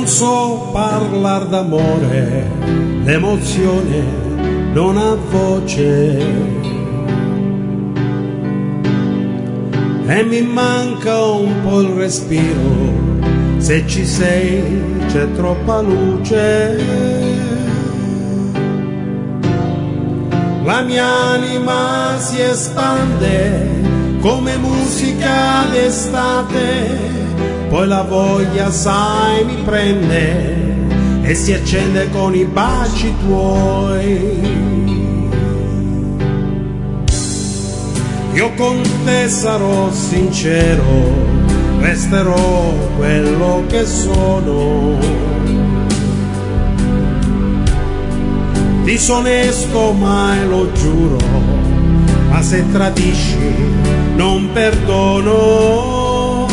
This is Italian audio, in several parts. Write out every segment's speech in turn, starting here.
non so parlar d'amore, l'emozione non ha voce e mi manca un po' il respiro, se ci sei c'è troppa luce. La mia anima si espande come musica d'estate, poi la voglia, sai, mi prende e si accende con i baci tuoi. Io con te sarò sincero, resterò quello che sono. Disonesto mai lo giuro, ma se tradisci non perdono.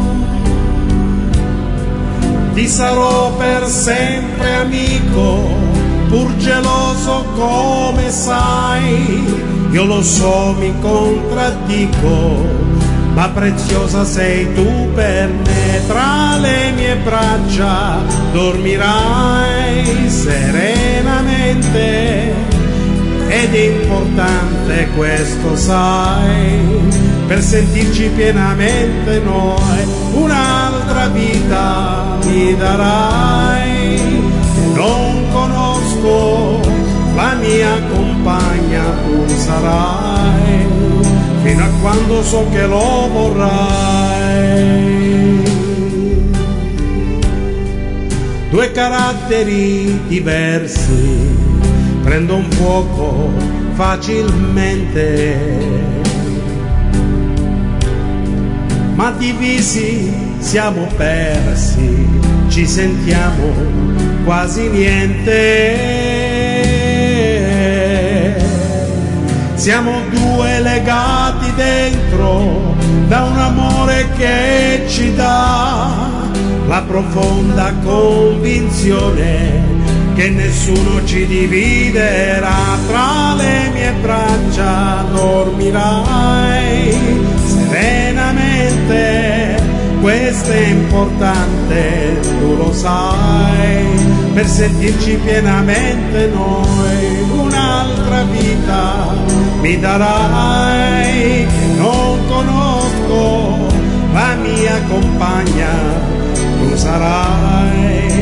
Ti sarò per sempre amico, pur geloso come sai. Io lo so, mi contraddico, ma preziosa sei tu per me. Tra le mie braccia dormirai serenamente, ed è importante questo, sai, per sentirci pienamente noi. Un'altra vita mi darai, che non conosco, la mia compagna tu sarai, fino a quando so che lo vorrai. Due caratteri diversi prendono fuoco facilmente, ma divisi siamo persi, ci sentiamo quasi niente. Siamo due legati dentro da un amore che ci dà la profonda convinzione che nessuno ci dividerà. Tra le mie braccia dormirai serenamente, questo è importante, tu lo sai, per sentirci pienamente noi. Un'altra vita mi darai, che non conosco, la mia compagna tu sarai,